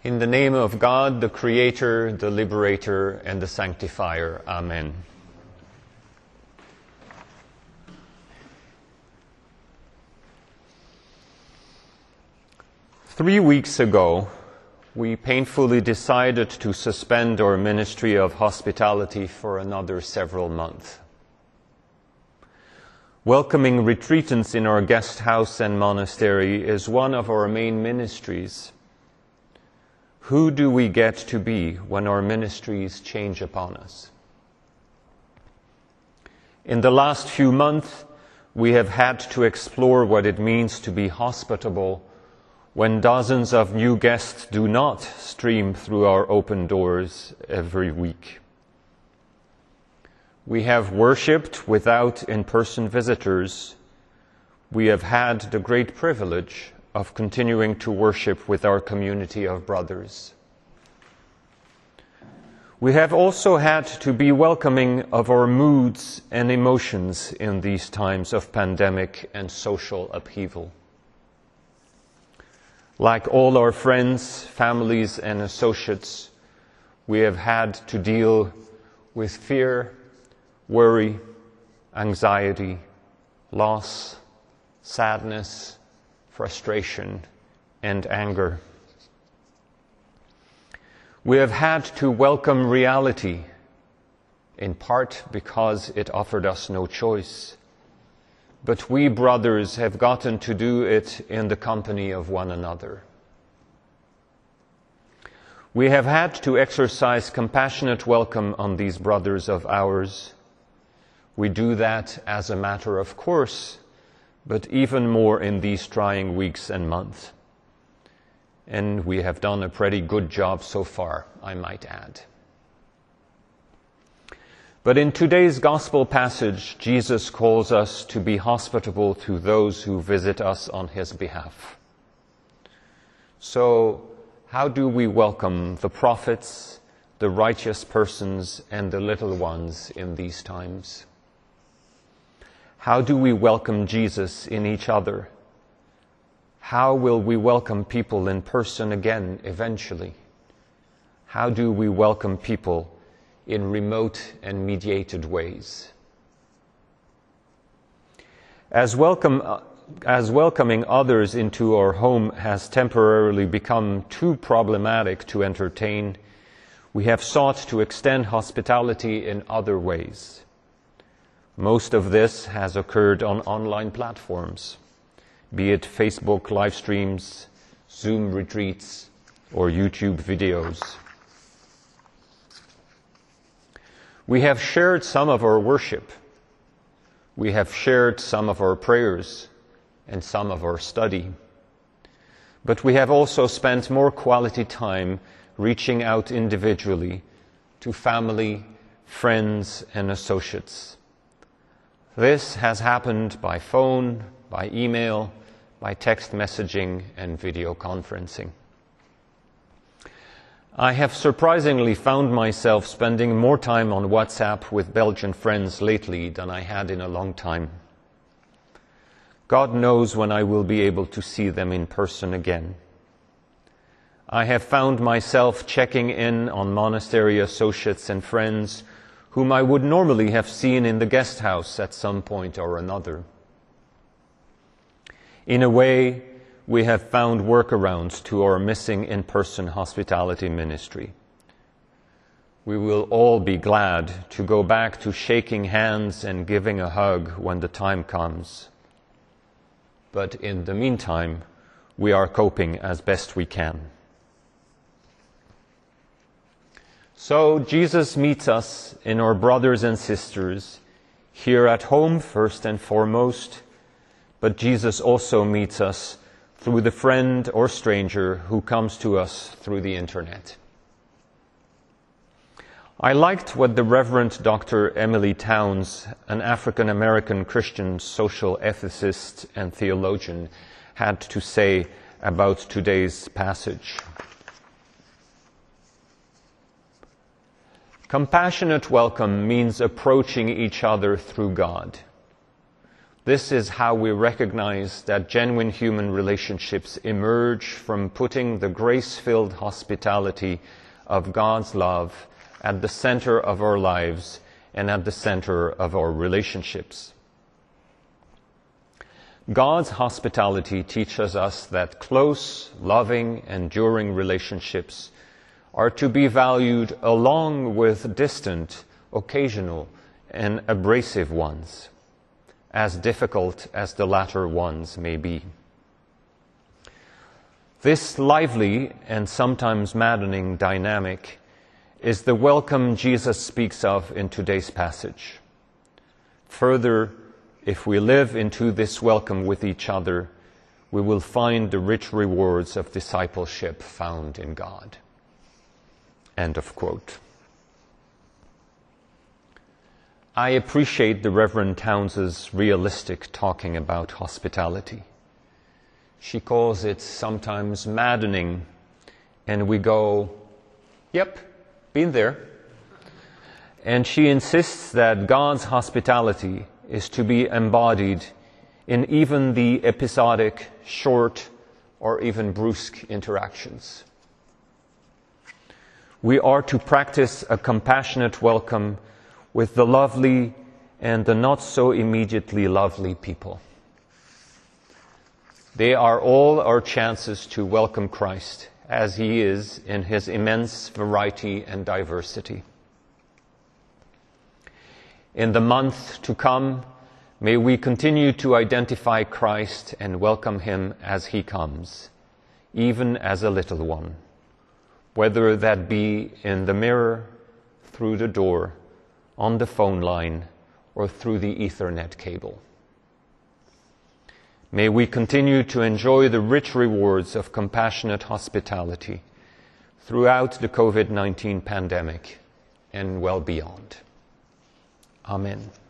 In the name of God, the Creator, the Liberator, and the Sanctifier. Amen. Three weeks ago, we painfully decided to suspend our ministry of hospitality for another several months. Welcoming retreatants in our guest house and monastery is one of our main ministries. Who do we get to be when our ministries change upon us? In the last few months, we have had to explore what it means to be hospitable when dozens of new guests do not stream through our open doors every week. We have worshipped without in-person visitors. We have had the great privilege of continuing to worship with our community of brothers. We have also had to be welcoming of our moods and emotions in these times of pandemic and social upheaval. Like all our friends, families, and associates, we have had to deal with fear, worry, anxiety, loss, sadness, frustration, and anger. We have had to welcome reality, in part because it offered us no choice. But we brothers have gotten to do it in the company of one another. We have had to exercise compassionate welcome on these brothers of ours. We do that as a matter of course, but even more in these trying weeks and months. And we have done a pretty good job so far, I might add. But in today's gospel passage, Jesus calls us to be hospitable to those who visit us on his behalf. So, how do we welcome the prophets, the righteous persons, and the little ones in these times? How do we welcome Jesus in each other? How will we welcome people in person again eventually? How do we welcome people in remote and mediated ways? As welcoming others into our home has temporarily become too problematic to entertain, we have sought to extend hospitality in other ways. Most of this has occurred on online platforms, be it Facebook live streams, Zoom retreats, or YouTube videos. We have shared some of our worship. We have shared some of our prayers and some of our study. But we have also spent more quality time reaching out individually to family, friends, and associates. This has happened by phone, by email, by text messaging, and video conferencing. I have surprisingly found myself spending more time on WhatsApp with Belgian friends lately than I had in a long time. God knows when I will be able to see them in person again. I have found myself checking in on monastery associates and friends whom I would normally have seen in the guest house at some point or another. In a way, we have found workarounds to our missing in-person hospitality ministry. We will all be glad to go back to shaking hands and giving a hug when the time comes. But in the meantime, we are coping as best we can. So Jesus meets us in our brothers and sisters, here at home first and foremost, but Jesus also meets us through the friend or stranger who comes to us through the internet. I liked what the Reverend Dr. Emily Towns, an African-American Christian social ethicist and theologian, had to say about today's passage. Compassionate welcome means approaching each other through God. This is how we recognize that genuine human relationships emerge from putting the grace-filled hospitality of God's love at the center of our lives and at the center of our relationships. God's hospitality teaches us that close, loving, enduring relationships are to be valued along with distant, occasional, and abrasive ones, as difficult as the latter ones may be. This lively and sometimes maddening dynamic is the welcome Jesus speaks of in today's passage. Further, if we live into this welcome with each other, we will find the rich rewards of discipleship found in God. End of quote. I appreciate the Reverend Towns' realistic talking about hospitality. She calls it sometimes maddening, and we go, yep, been there. And she insists that God's hospitality is to be embodied in even the episodic, short, or even brusque interactions. We are to practice a compassionate welcome with the lovely and the not so immediately lovely people. They are all our chances to welcome Christ as He is in His immense variety and diversity. In the month to come, may we continue to identify Christ and welcome Him as He comes, even as a little one, whether that be in the mirror, through the door, on the phone line, or through the Ethernet cable. May we continue to enjoy the rich rewards of compassionate hospitality throughout the COVID-19 pandemic and well beyond. Amen.